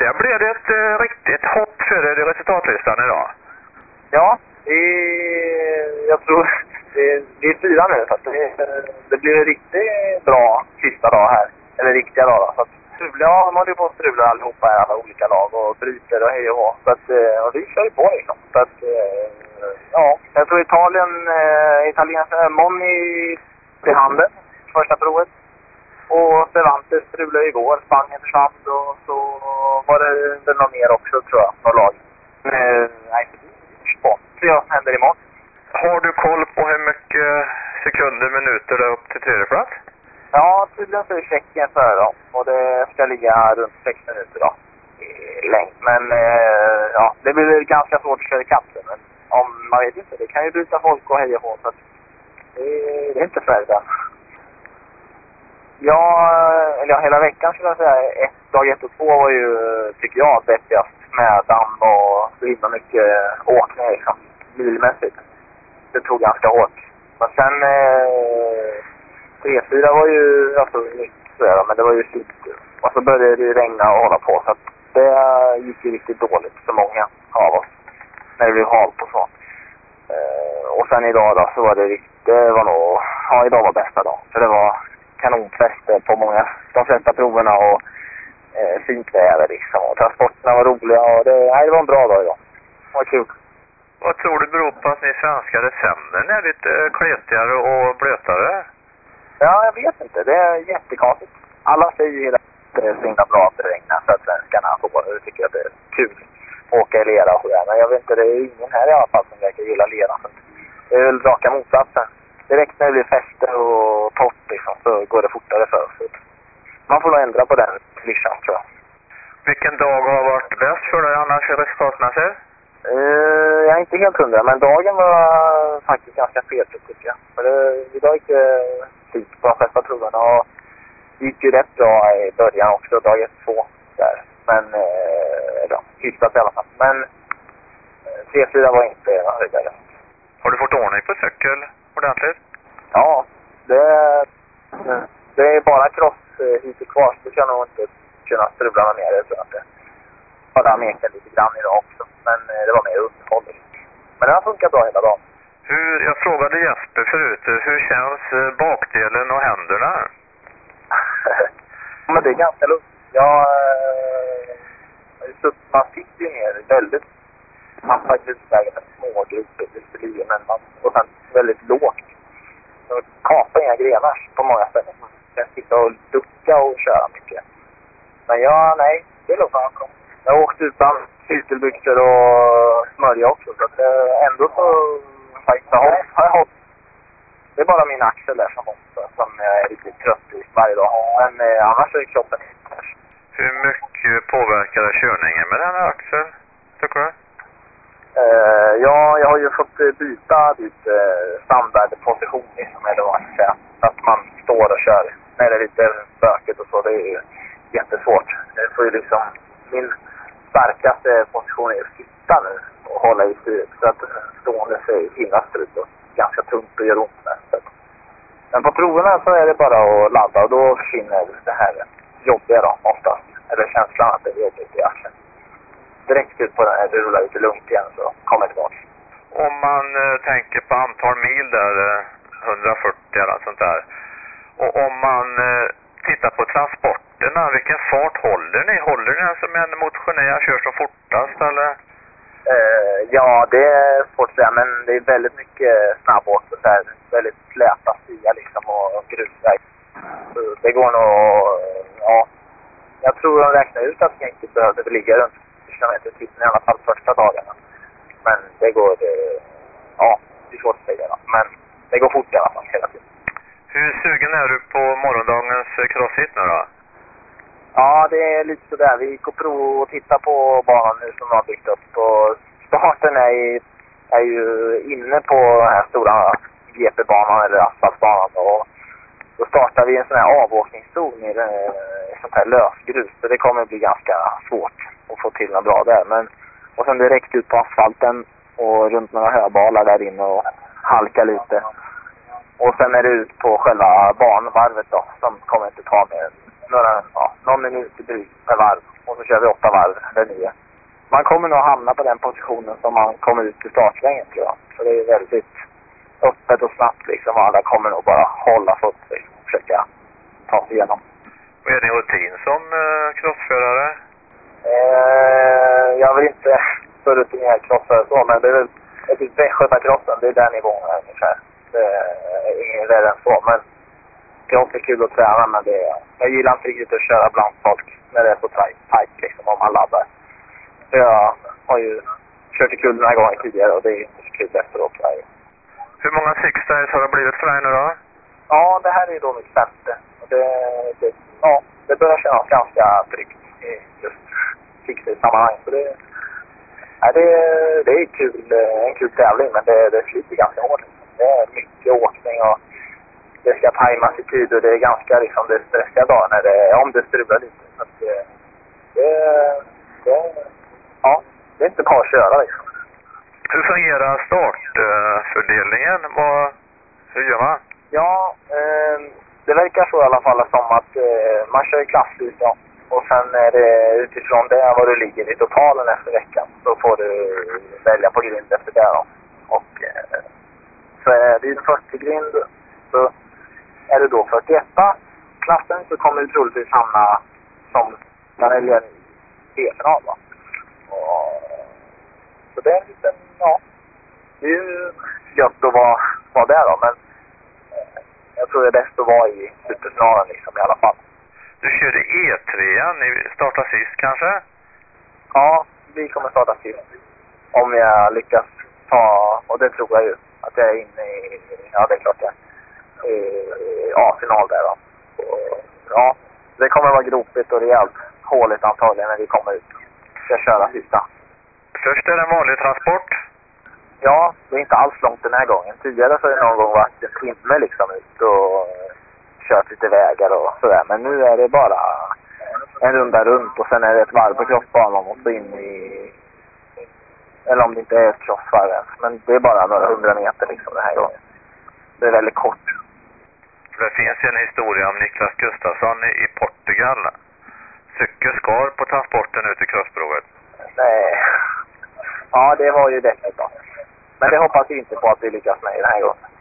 se. Blev det ett riktigt hopp för er i resultatlistan idag? Ja, jag tror det är 4 nu, så att det blir en riktigt bra sista dag här. Eller riktiga dag då. Så att, ja, de håller ju på att strula allihopa i alla olika lag och bryter och hej och hå. Så att, och vi kör ju på liksom. Så att, ja, jag tror Italiens Moni till handen, första provet. Och Cervantes strulade igår, Spanien försvann och så var det väl någon mer också tror jag, någon lag. Nej, det är händer imorgon. Har du koll på hur mycket sekunder, minuter det är upp till tredje plats? Ja, tydligen så är Tjeckien före dem och det ska ligga runt 6 minuter då i längd. Men ja, det blir ganska svårt att köra i kapseln. Men om man vet inte, det kan ju bryta folk och heja på så att det är inte färdigt än. Ja, hela veckan skulle jag säga. Dag 1 och 2 var ju, tycker jag, vettigast med damm och så himla mycket åkning liksom, milmässigt. Det tog ganska hårt. Men sen 3-4 var ju alltså nytt sådär, men det var ju slut. Och så började det regna och hålla på så att det gick ju riktigt dåligt för många av oss. När det blev halt och så. Och sen idag då så var det var nog, ja idag var bästa dag. För det var kanonfest på de flesta proverna och fint väder liksom. Och transporterna var roliga och det var en bra dag idag. Det var kul. Vad tror du beror på att ni svenskar decembern är lite kletigare och blötare? Ja, jag vet inte. Det är jättekonstigt. Alla säger ju att det är så himla bra att det regnar för att svenskarna får det. Jag tycker att det är kul att åka i lera och sådär. Men jag vet inte, det är ingen här i alla fall som verkar gilla lera. Så det är väl raka motsatsen. Direkt när det blir fester och topp liksom, så går det fortare för oss. Man får nog ändra på den klyschan tror jag. Vilken dag har varit bäst för dig annars i resultatmässigt? Jag är inte helt 100, men dagen var faktiskt ganska fet tycker jag. För idag gick det fint på de flesta proverna och det gick ju rätt bra i början också, dag 1-2 där. Men ja, hyfsat i alla fall. Men 3-4 var inte höjdare. Har du fått ordning på cykel ordentligt? Ja, det är bara cross hittills kvar, så du kan nog inte kunna strula mer, jag tror inte. Bara meka lite grann idag också, men det var mer underhåll. Men det har funkat bra hela dagen. Jag frågade Jesper förut, hur känns bakdelen och händerna? Men det är ganska lugnt. Man sitter ju ner väldigt massa grusvägar med små grupper, och sen väldigt lågt. Så kapar inga grenar på många ställen. Jag sitter och ducka och köra mycket. Men nej, det är lugnt. Jag har åkt utan cykelbyxor och smörja också. Så att ändå så faktiskt har jag hållit. Det är bara min axel där som jag är riktigt trött i varje dag. Men annars är kroppen inte. Hur mycket påverkar körningen med den här axeln, tycker du? Ja, jag har ju fått byta standardposition liksom, eller vad man säger. Så att man står och kör. När det är lite bökigt och så, det är ju jättesvårt. Det får ju liksom, min starkaste position är att sitta nu och hålla i styret. Så att stående sig himla strut och ganska tungt och gör ont med. Men på proverna så är det bara att ladda och då försvinner det här jobbiga då oftast. Eller känslan att det är jobbigt i axeln. Direkt ut på den här, det rullar lite lugnt igen så kommer det tillbaka. Om man tänker på antal mil där, 140 eller sånt där. Och om man tittar på transporterna, vilken fart håller ni? Håller ni som en motionär kör som fortast eller? Ja, det är svårt att säga, men det är väldigt mycket snabbåk och så här, väldigt släta stigar liksom och grusväg. Så det går nog, ja, jag tror de räknar ut att jag inte behövde ligga runt kilometer tiden i alla fall första dagarna. Men det går, ja, det är svårt att säga då. Men det går fort i alla fall hela tiden. Hur sugen är du på morgondagens crosshit nu då? Ja, det är lite sådär. Vi gick och provade och titta på banan nu som har byggt upp. Och starten är ju inne på den här stora GP-banan eller asfaltbanan. Och då startar vi en sån här avåkningszon i sånt här lösgrus. Så det kommer bli ganska svårt att få till något bra där. Och sen direkt ut på asfalten och runt några höbalar där inne och halka lite. Och sen är det ut på själva banvarvet då, som kommer inte ta med någon minut drygt per varv. Och så kör vi 8 varv, eller 9. Man kommer nog hamna på den positionen som man kommer ut till startsvängen, tror jag. För det är väldigt öppet och snabbt liksom. Alla kommer nog bara hålla sig upp liksom, och försöka ta sig igenom. Vad är din rutin som crossförare? Jag vill inte så rutinerad crossförare så, men det är väl typ Västgötakrossen, det är den nivån ungefär. Det är ingen värre än så, men cross är kul att träna, men jag gillar inte riktigt att köra bland folk när det är så tajt liksom, om man laddar. Så jag har ju kört i kul den här gången tidigare och det är inte så kul efteråt. Hur många six-days har det blivit för dig nu då? Ja, det här är då mitt 5:e. Och det börjar kännas ganska tryggt i just six-days-sammanhang. Så det är kul, en kul tävling, men det sliter ganska hårt. Det är mycket åkning och det ska tajmas i tid och det är ganska liksom, det är stressiga dagar när om det strular lite. Så att det är inte bara att köra liksom. Hur fungerar startfördelningen? Hur gör man? Ja, det verkar så i alla fall som att man kör klassvis, ja. Och sen är det utifrån det vad du ligger i totalen efter veckan. Så får du välja på grind efter det då. Och så är det 40 grind, så är det då 41 klassen, så kommer du troligtvis hamna som man väljer i B-final va. Så det är en liten, det är ju gött att vara där då, men jag tror det är bäst att vara i superfinalen liksom i alla fall. Du körde E3, ni startar sist kanske? Ja, vi kommer starta sist. Om jag lyckas ta, och det tror jag ju, att jag är inne i, ja det är klart A-final där då. Ja, det kommer vara gropigt och rejält håligt antagligen när vi kommer ut. Ska köra sista. Först är det en vanlig transport. Ja, det är inte alls långt den här gången. Tidigare så har det någon gång varit en timme liksom ut och kört lite vägar och sådär. Men nu är det bara en runda runt och sen är det ett varv på crossbanan och så in i... Eller om det inte är ett crossvarv ens. Men det är bara några 100 meter liksom den här gången. Det är väldigt kort. Det finns ju en historia om Niklas Gustafsson i Portugal. Cykelskar på transporten ut i crossprovet. Nej. Ja, det var ju deppigt då. Men det hoppas vi inte på att vi lyckas med den här gången.